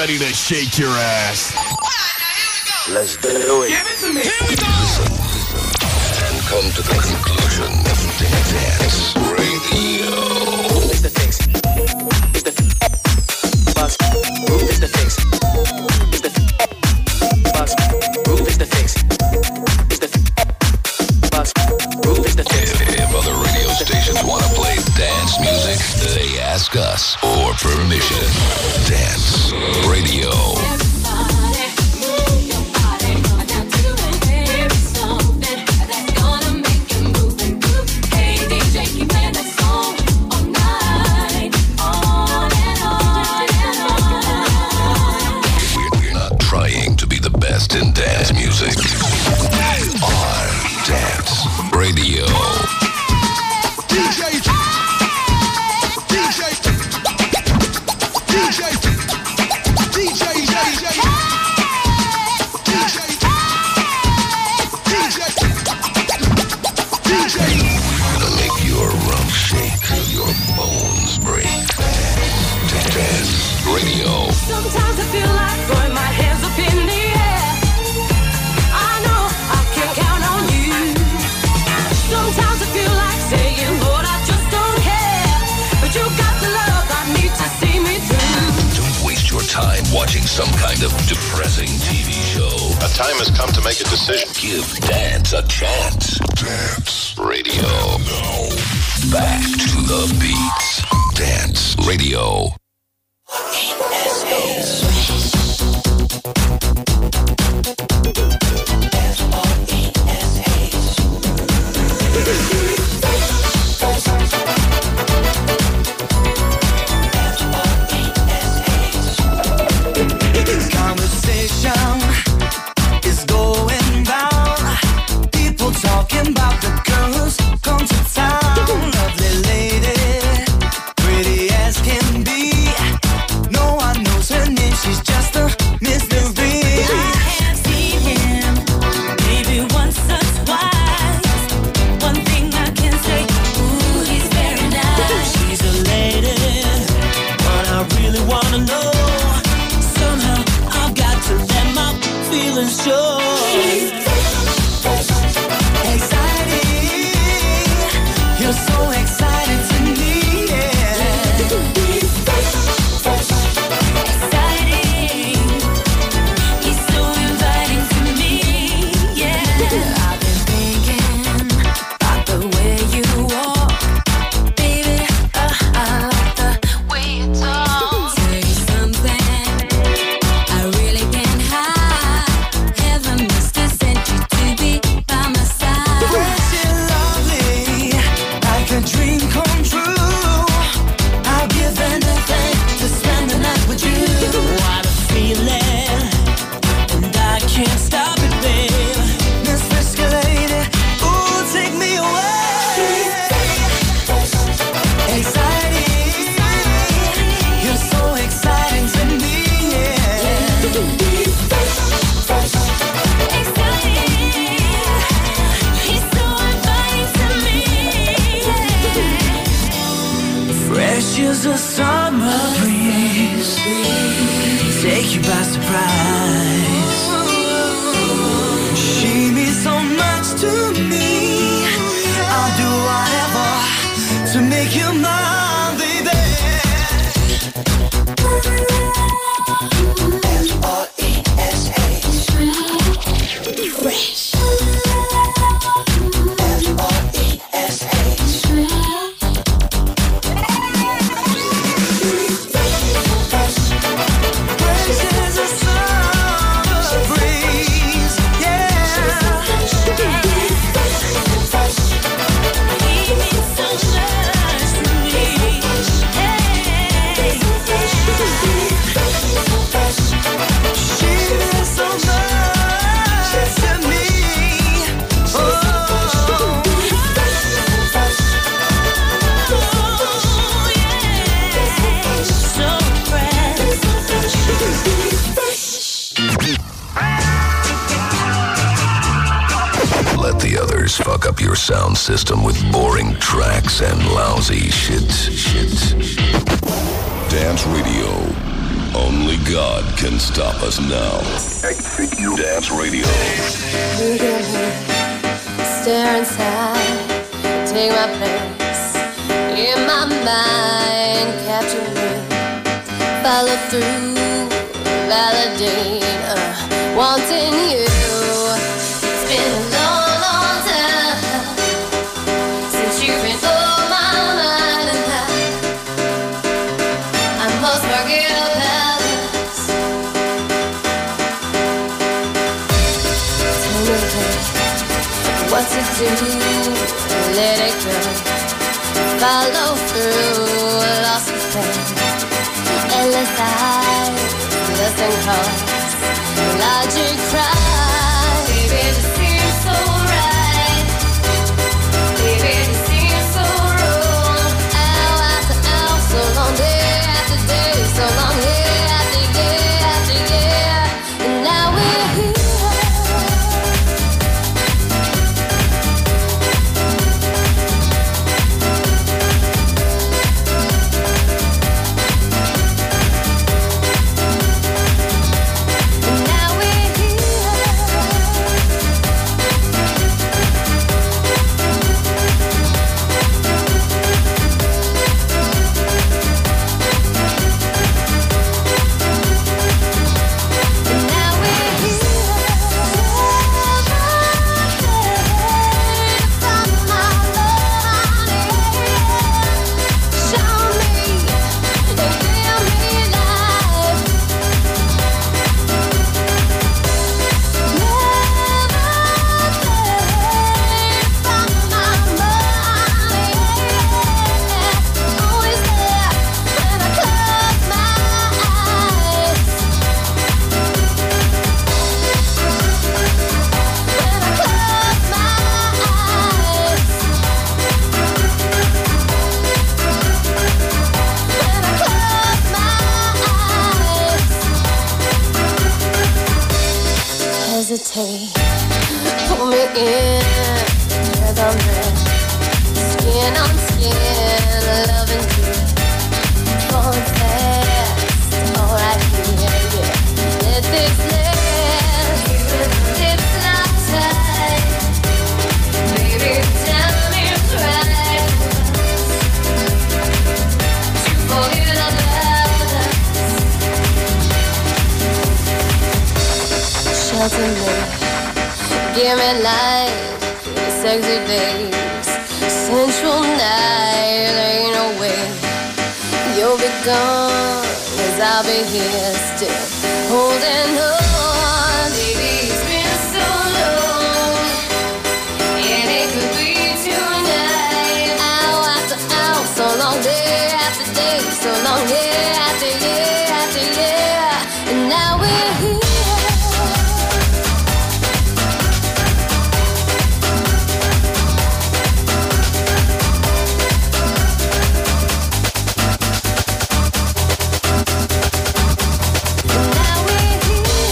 ready to shake your ass. Let's do it. Give it to me. Here we go. Listen, and come to the conclusion of Dance Radio. It's the fix. It's the bus. Roof is the fix. It's the bus. Roof is the fix. It's the bus. Roof is the fix. If other radio stations want to play dance music, they ask us for permission. Dance Radio. In dance music. On Dance Radio. DJ. DJ. DJ. DJ. Gonna make your rump shake, your bones break. Dance Radio. Sometimes I feel like throwing my hands up in the air. I know I can count on you. Sometimes I feel like saying, Lord, I just don't care. But you got the love I need to see me through. Don't waste your time watching some kind of depressing TV show. A time has come to make a decision. Give dance a chance. Dance Radio. Now, back to the beats. Dance Radio. Conversation is going round. People talking about the girls come to town. Lovely lady, pretty as can be. No one knows her name, she's just a mystery. I have seen him, maybe once or twice. One thing I can say, ooh, he's very nice. She's a lady, but I really wanna know. Somehow I've got to let my feelings show. Exciting, you're so exciting to me, yeah. Exciting, he's so inviting to me, yeah. I've been thinking about the way you walk, baby. I like the way you talk. Tell you something, I really can't hide. Heaven must have sent you to be by my side. She's lovely, like a dream come true. I'll give anything to spend the night with you. What a feeling, and I can't stop it, babe. Miss Frisky lady, ooh, take me away. Exciting, you're so exciting to me, yeah. Exciting, he's so inviting to me, yeah. Fresh as a summer breeze, take you by surprise. She means so much to me. I'll do whatever to make you mine, baby. Fresh. Fresh as a summer breeze, yeah. He means so much to me. Hey. She means so much to me. Let the others fuck up your sound system with boring tracks and lousy shit. Dance Radio. Only God can stop us now. Dance Radio. Stare inside, take my place in my mind, capture me, follow through, validate, wanting you. It's been a long, long time since you've been on my mind, and I must forget about this. Tell me, babe, what to do, let it go, follow through, lost the pain, endless eyes, listen cause, logic cries, baby this seems so right, baby this seems so wrong, hour after hour, so long day after day, so long year after year after year, and now we're here. Pull me in, rhythm red, skin on skin, loving you, falling fast, all right here, yeah. Let this last, lips lock tight, baby, time is right to forget about us. Shelter me. Give me light, sexy days, sensual night, ain't no way you'll be gone, 'cause I'll be here still, holding on. Baby, it's been so long, and it could be tonight, hour after hour, so long day after day, so long year after year after year, and now we're here. Now we're here.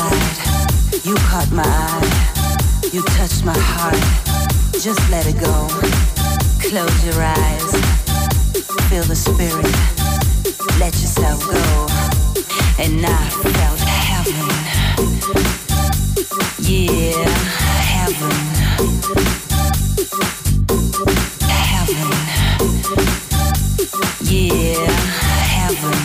inside. You caught my eye. You touched my heart. Just let it go. Close your eyes. Feel the spirit. Let yourself go. And I felt heaven. Yeah, heaven. Heaven. Yeah, heaven.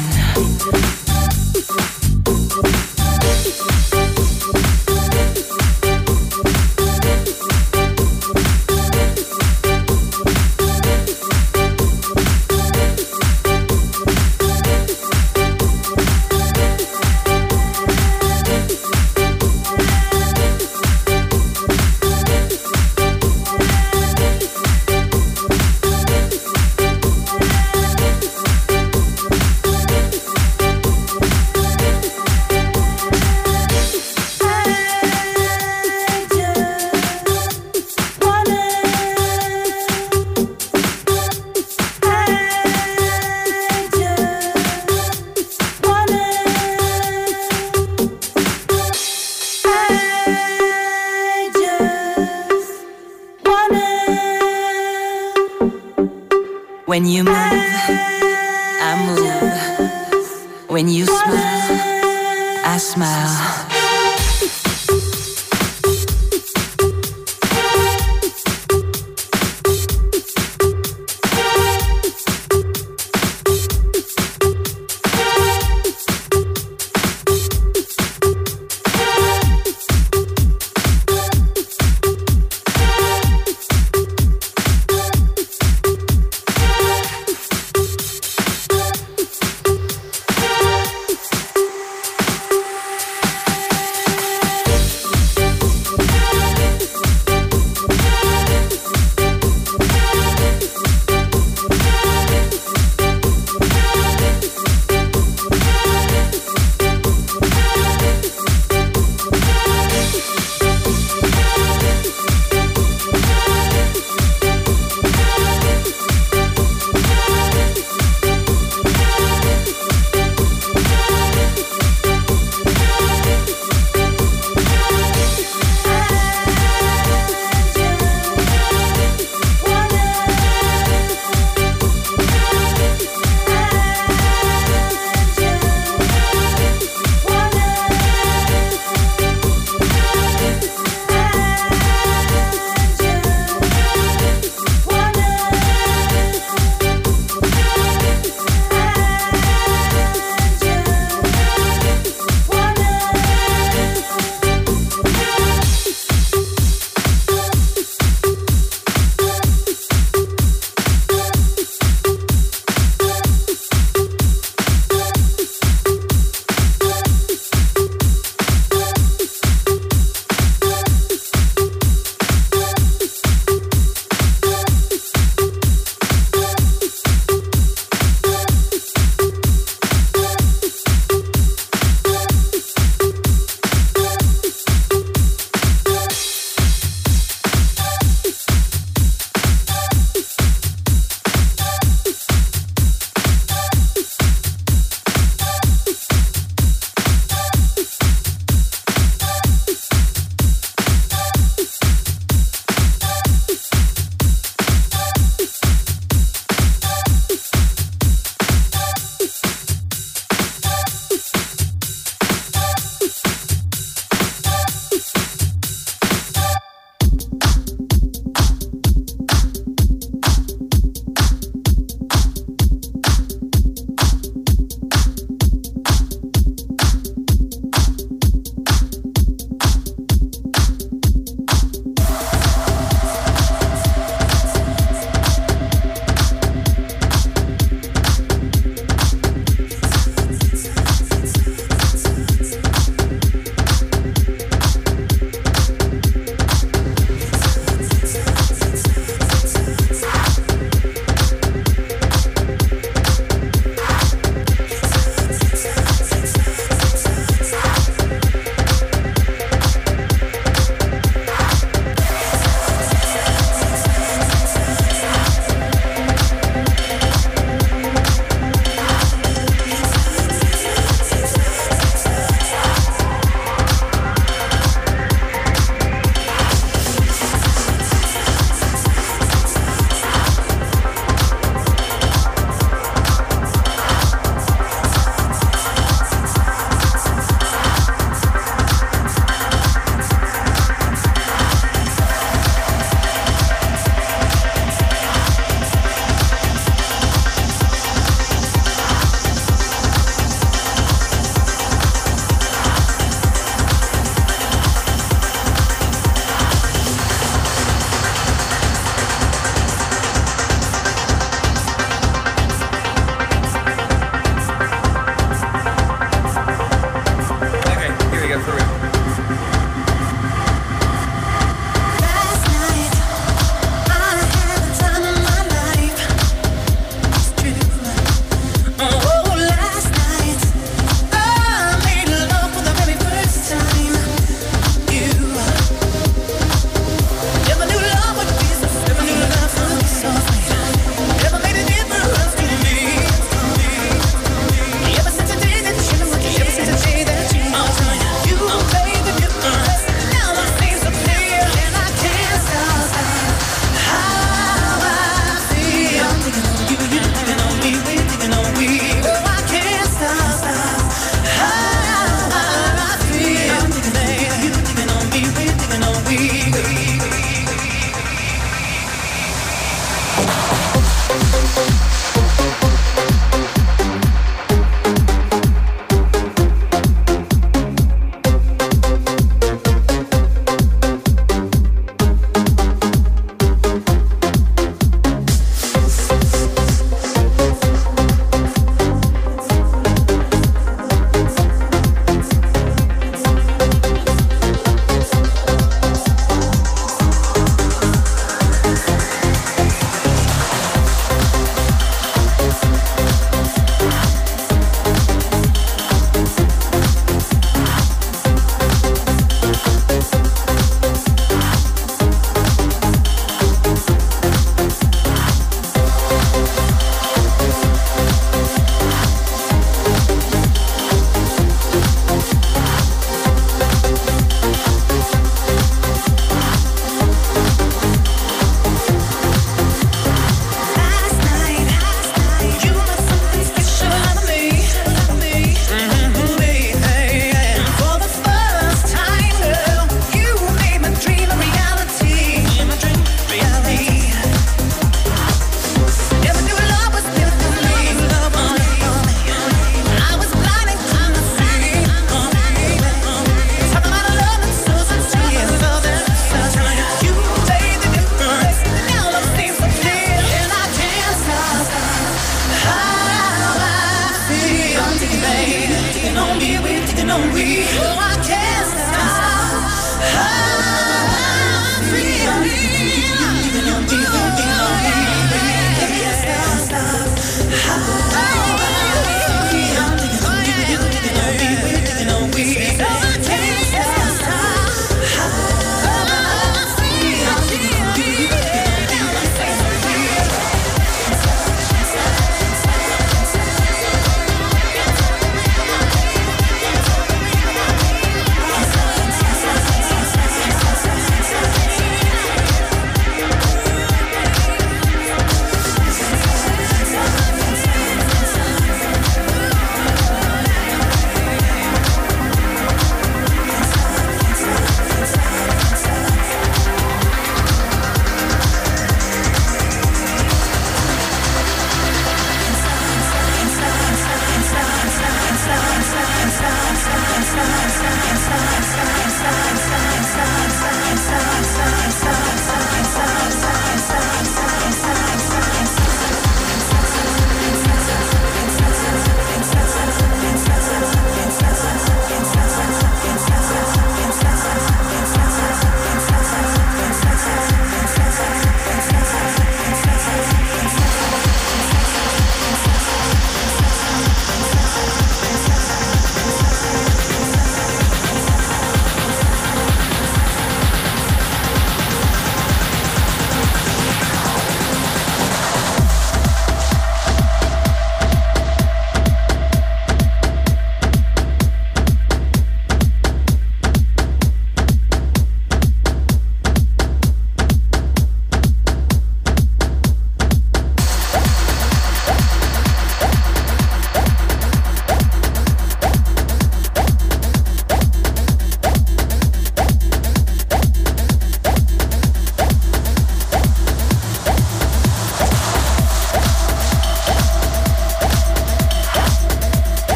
When you move, I move. When you smile, I smile.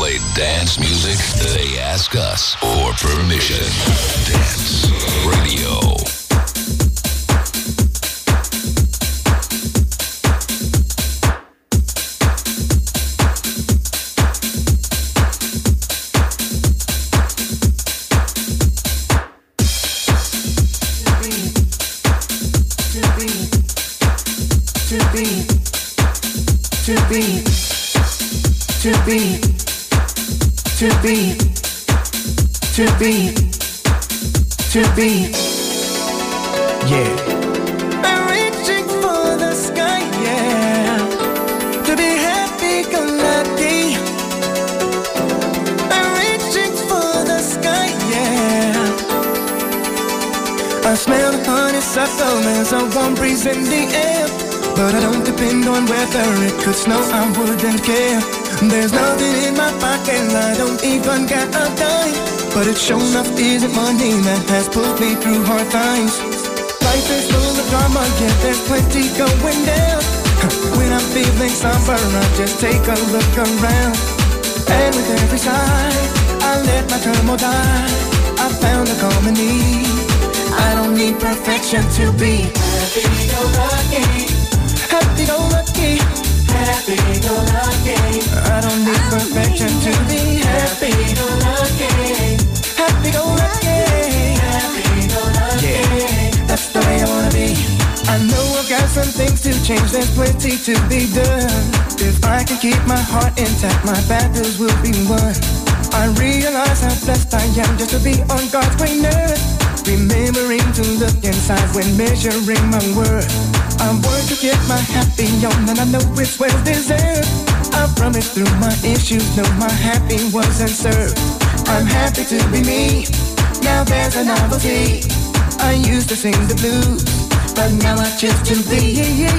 play dance music, they ask us for permission. Dance Radio. Yeah. I'm reaching for the sky, yeah. To be happy, go lucky. I'm reaching for the sky, yeah. I smell the honeysuckle, there's a warm breeze in the air. But I don't depend on weather, it could snow, I wouldn't care. There's nothing in my pocket, I don't even got a dime. But it sure enough isn't money that has pulled me through hard times. Life is full of drama, yeah, there's plenty going down. When I'm feeling somber, I just take a look around. And with every sigh, I let my turmoil die. I found a common need. I don't need perfection to be happy-go-lucky. Happy-go-lucky. Happy-go-lucky. I don't need perfection to be happy-go-lucky. Happy-go-lucky. Happy-go-lucky. Yeah, that's the way I wanna be. I know I've got some things to change, there's plenty to be done. If I can keep my heart intact, my battles will be won. I realize how blessed I am just to be on God's green earth. Remembering to look inside when measuring my worth. I'm worth to get my happy on, and I know it's well deserved. I promise through my issues, know my happy wasn't served. I'm happy to be me, now there's a novelty. I used to sing the blues, but now I choose to be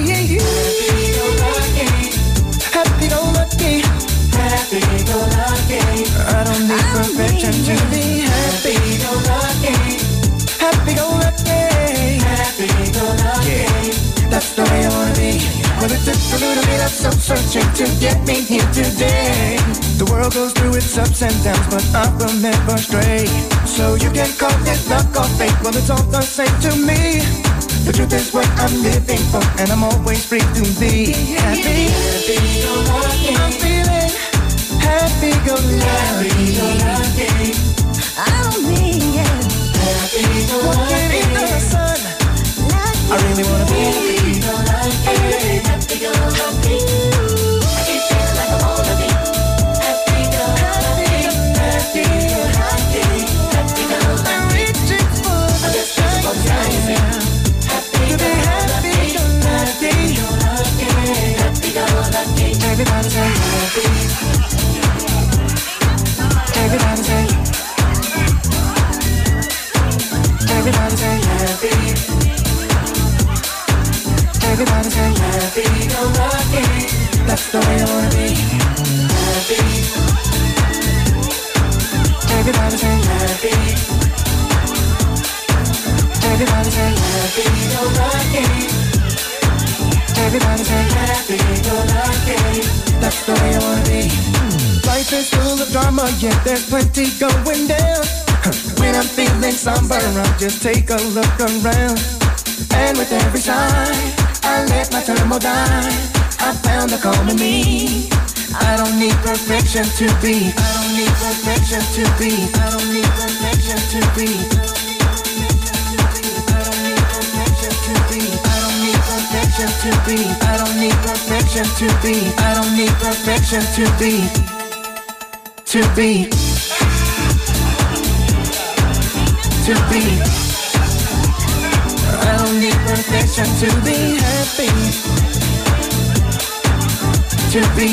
happy-go-lucky. Happy-go-lucky. Happy-go-lucky. I don't need perfection to be happy-go-lucky. Happy-go-lucky. Happy-go-lucky. Yeah, that's the way I wanna be. Well, it took a little bit of soul-searching to get me here today. The world goes through its ups and downs, but I will never stray. So you can call it luck or fate, well, it's all the same to me. The truth is what I'm living for, and I'm always free to be happy. Happy-go-lucky. I'm feeling happy-go-lucky. Happy-go-lucky. I don't need it. Walking in the sun, I really wanna be happy-go-lucky. Happy-go-lucky. I can feel like I wanna be happy-go-lucky. Happy-go-lucky. Happy-go-lucky. I'm reaching for the sky, yeah. To be happy-go-lucky. Happy-go-lucky. Everybody say happy. Everybody say. Everybody say happy. Everybody say happy-go-lucky. That's the way I wanna be. Happy. Everybody say happy. Everybody say happy-go-lucky. Everybody say happy-go-lucky. That's the way I wanna be. Life is full of drama, yet there's plenty going down. When I'm feeling somber, I'll just take a look around. And with every sigh, I let my turmoil die. I found a calm in me. I don't need perfection to be. I don't need perfection to be. I don't need perfection to be. I don't need perfection to be. I don't need perfection to be. I don't need perfection to be. I don't need perfection to be. To be. To be. I don't need perfection to be happy. To be.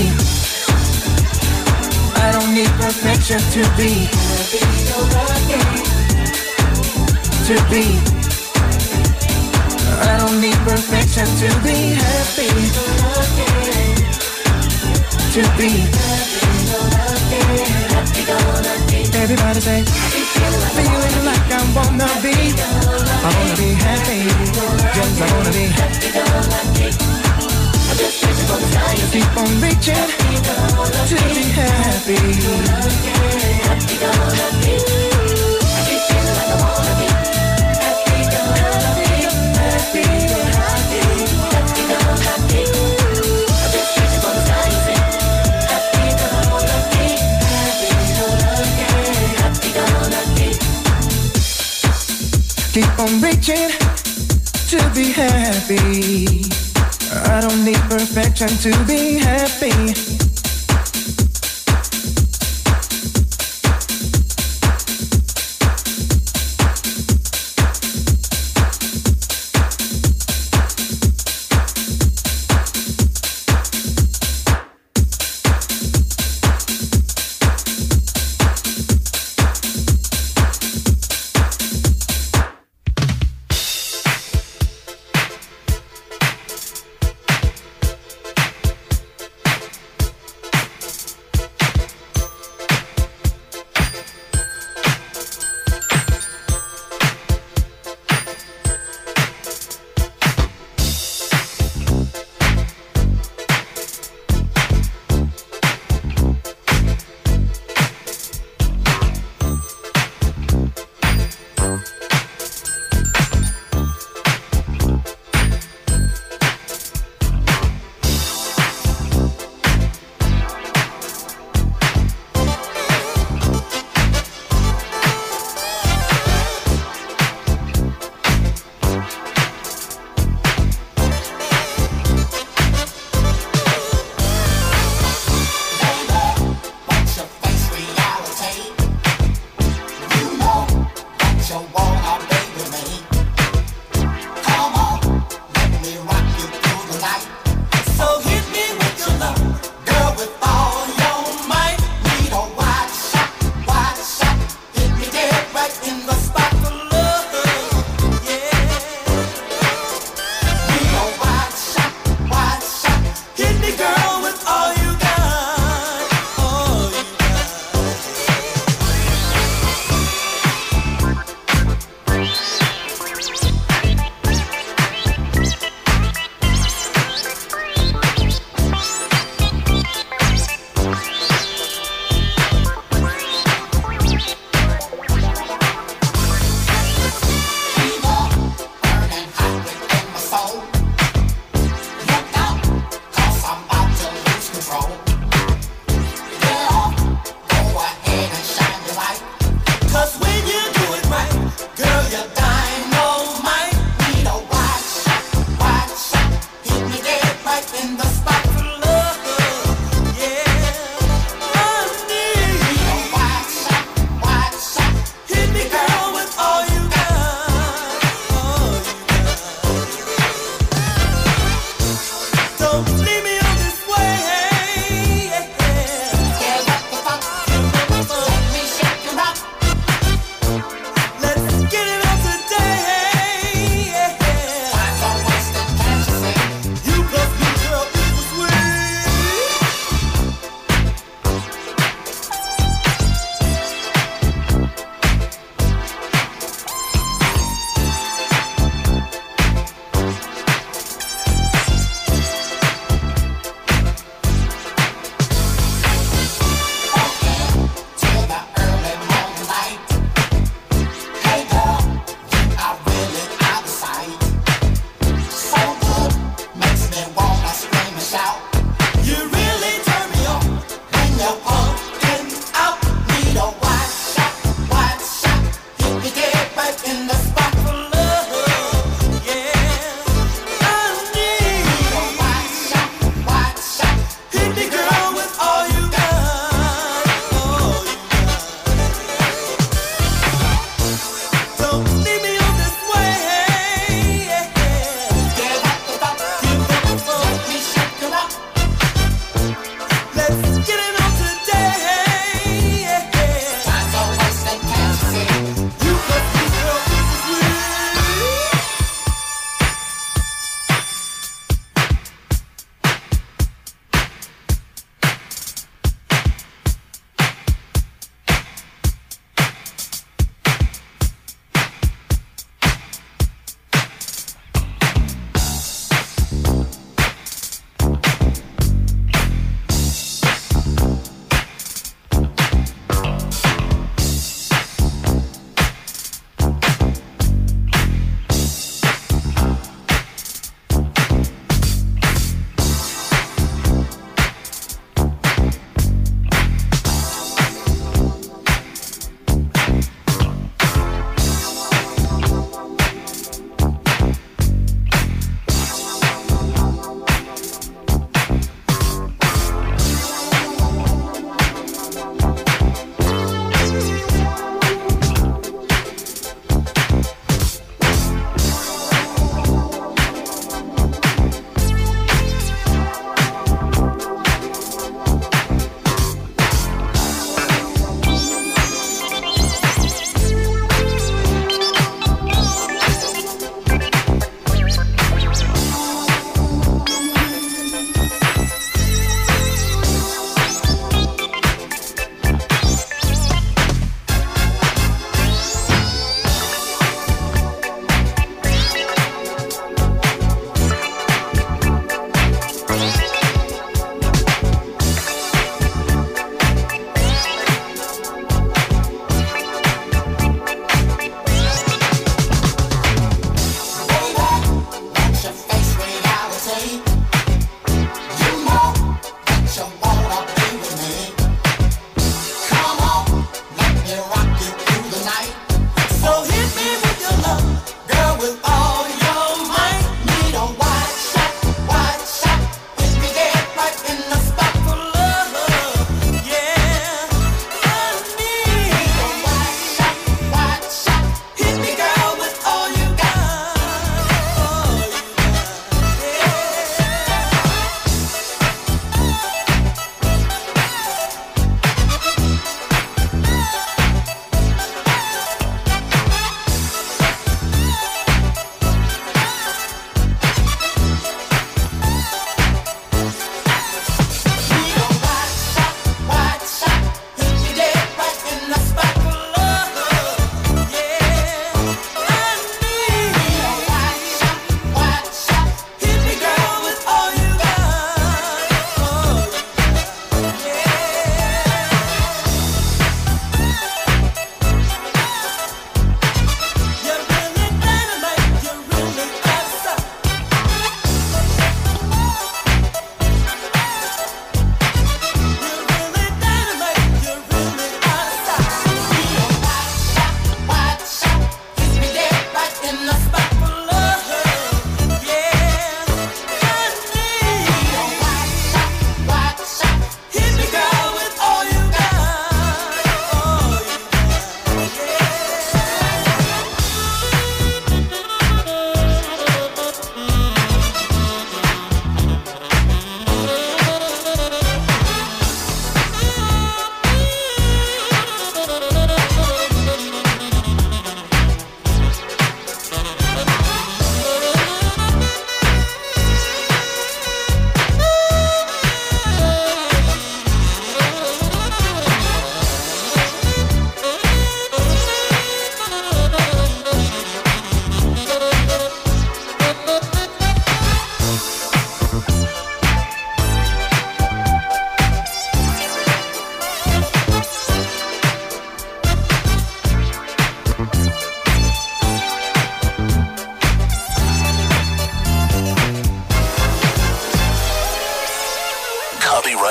I don't need perfection to be happy-go-lucky. To be. I don't need perfection to be happy-go-lucky. To be happy-go-lucky. Everybody say, feeling like I wanna be. I wanna be happy. Yes, I wanna be happy-go-lucky. Keep on reaching to be happy. Keep on reaching to be happy. I don't need perfection to be happy.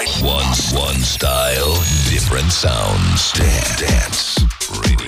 One style, different sounds. Dance Radio.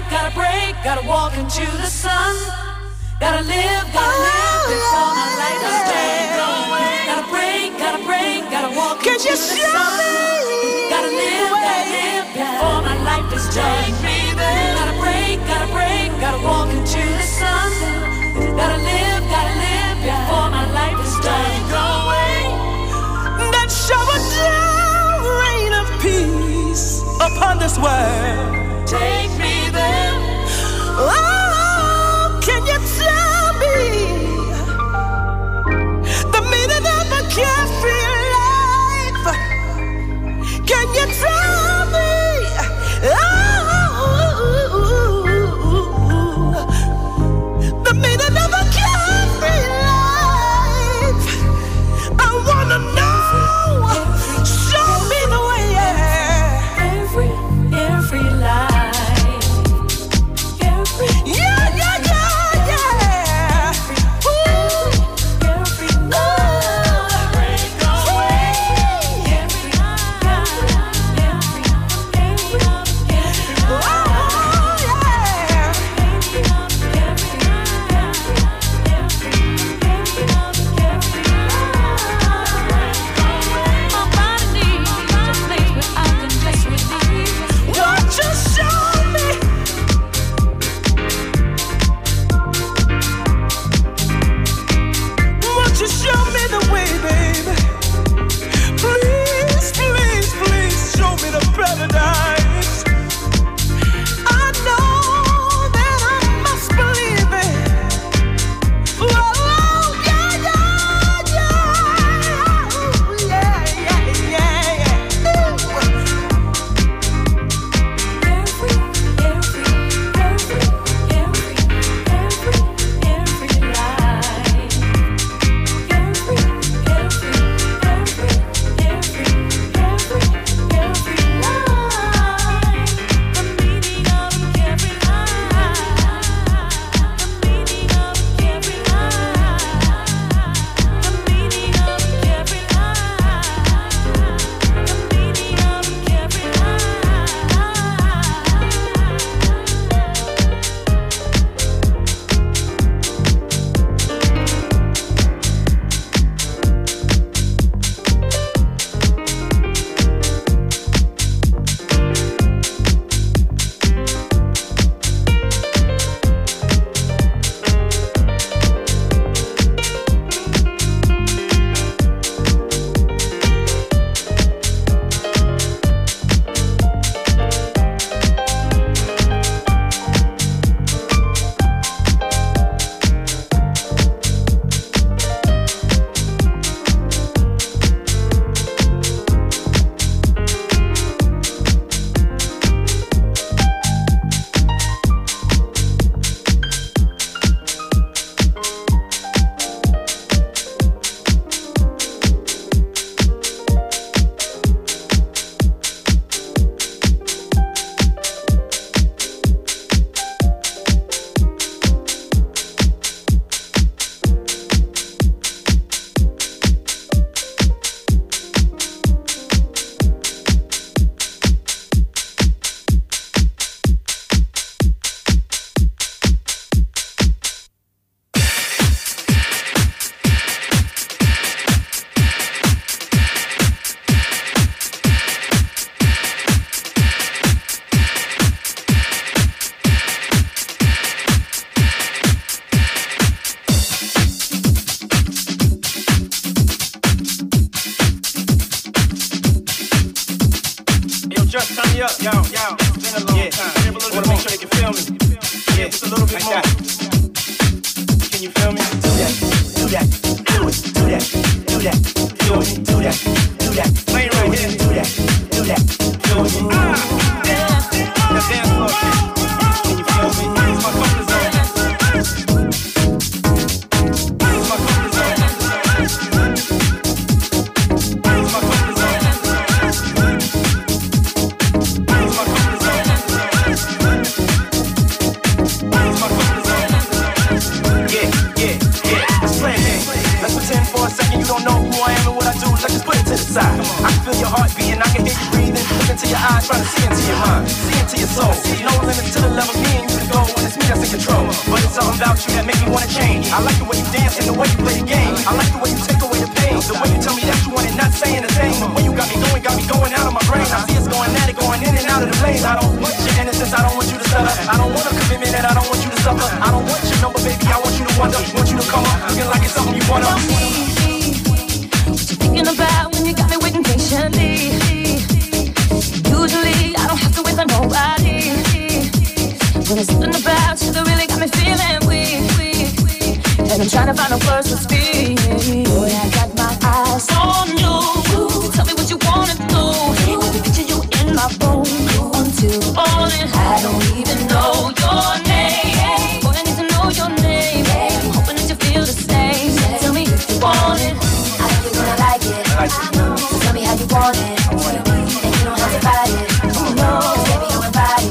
gotta walk into the sun. Gotta live before my life is changed. Gotta break, gotta walk into the sun. Gotta live before my life is changed. Gotta break, gotta walk into the sun. Gotta live before my life is changed. That shower down rain of peace upon this world. Take me there. Oh, can you tell me the meaning of a carefree life? Can you tell me? The meaning of a carefree life. I wanna know. Show me the way. Every life. I can feel your heart beating, I can hear you breathing. into your eyes, trying to see into your mind, see into your soul. No limits to the level me and you can go when it's me that's in control. But it's something about you that make me wanna change. I like the way you dance and the way you play the game. I like the way you take away the pain, the way you tell me that you want it, not saying a thing. The way you got me going out of my brain. I see it's going at it, going in and out of the lane. I don't want your innocence, I don't want you to settle. I don't want a commitment and I don't want you to suffer. I don't want your number, baby, I want you to wonder. Want you to come up, looking like it's something you wanna. What you thinking about when you got me waiting patiently? Usually I don't have to wait for nobody. When there's something about you that really got me feeling weak. And I'm trying to find the words to speak. Boy, I got my eyes on you. Tell me what you wanna do. I can picture you in my room until morning. I don't even know your name. Boy, I need to know your name. I'm hoping that you feel the same. Tell me if you want it. I know you're gonna like it. So tell me how you want it. And you don't have to fight it. No, baby, I'm invited.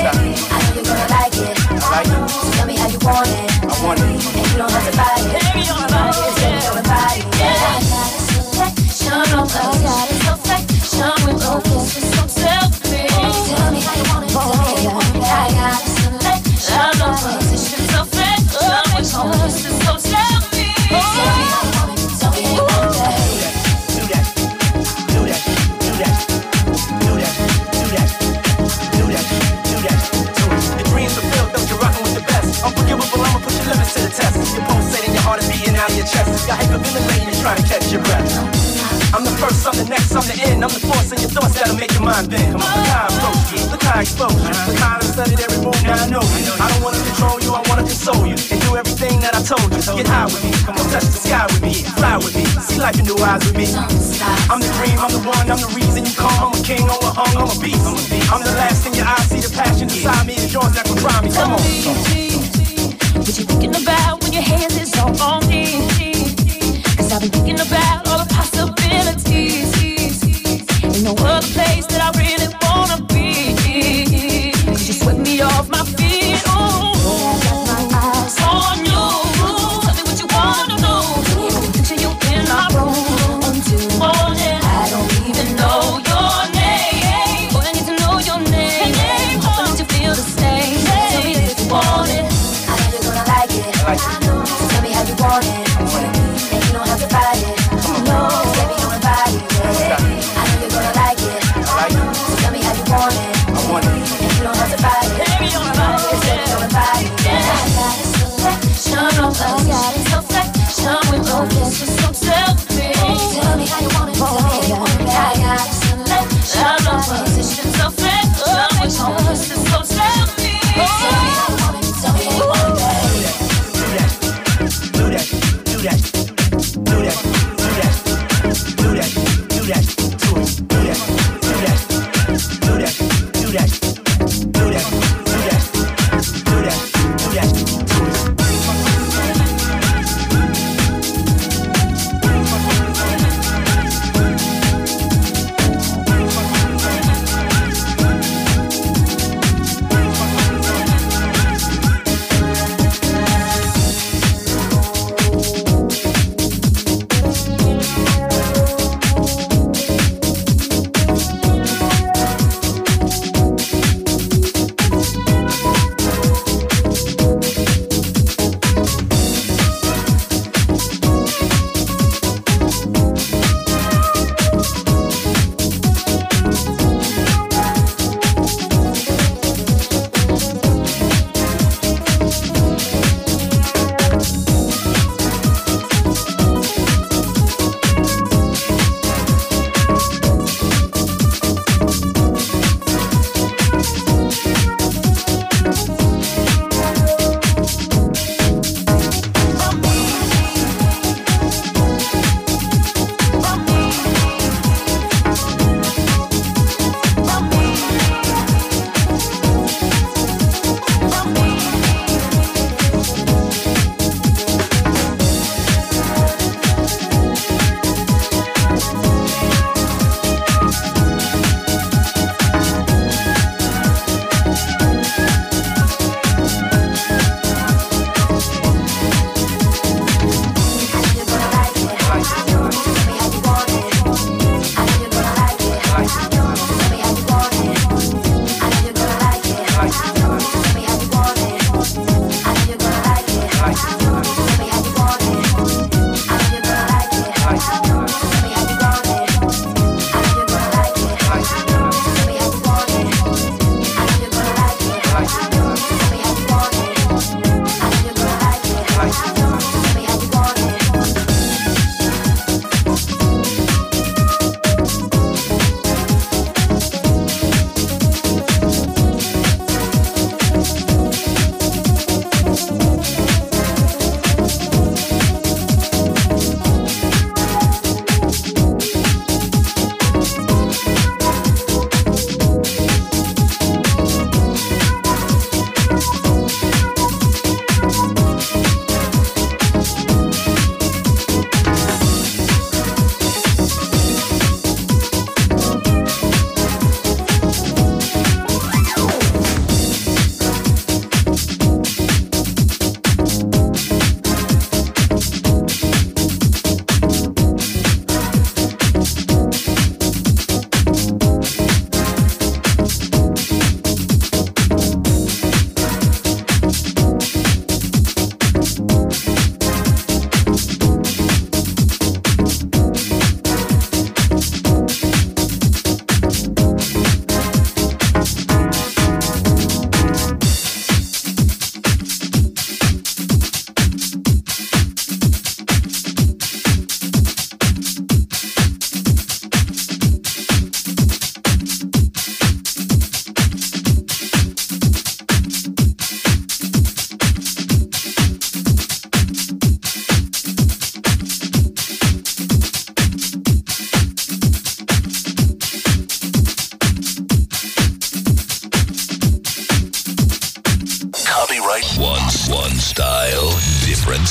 I know you're gonna like it. So tell me how you want it. And you don't have to fight it. Baby, you're invited. Baby, you're invited. I got a selection of us. I got a selection with no kisses, so self-free. Tell me how you want it. Tell me how you want it. I got a selection of positions of affection with no kisses, so self-free. Tell me how you want it. Tell me how you want it. Do that, do that, do that, do that, do that, do that, do that, do it. Your dreams are filled up, you're rocking with the best. Unforgivable, I'ma put your limits to the test. Your pulsating, your heart is beating out of your chest. Your hyperventilating, you're trying to catch your breath. I'm the first, I'm the next, I'm the end. I'm the force in your thoughts that'll make your mind bend. Come on, look how I approach you, look how I expose you. Look how I studied every move, now I know you. I don't wanna control you, I wanna console you. And do everything that I told you. Get high with me, come on, touch the sky with me. Fly with me, see life in new eyes with me. I'm the dream, I'm the one, I'm the reason you come. I'm a king, I'm a hung, I'm a beast. I'm the last in your eyes, see the passion inside me. The joys that will drive me, come on. What you thinking about when your hands is all on me? Cause I've been thinking about all the possibilities. Ain't no other place that I really wanna be. Cause you swept me off my feet. Oh, I got my eyes on you. Tell me what you wanna do. I can picture you in my room until morning. I don't even know your name. Boy, I need to know your name. Hoping that you feel the same. Tell me if you want it. I know you're gonna like it. So tell me how you want it. And you don't have to fight it. No,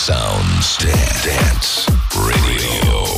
sounds. Dance Radio.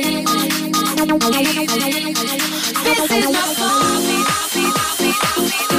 This is my song.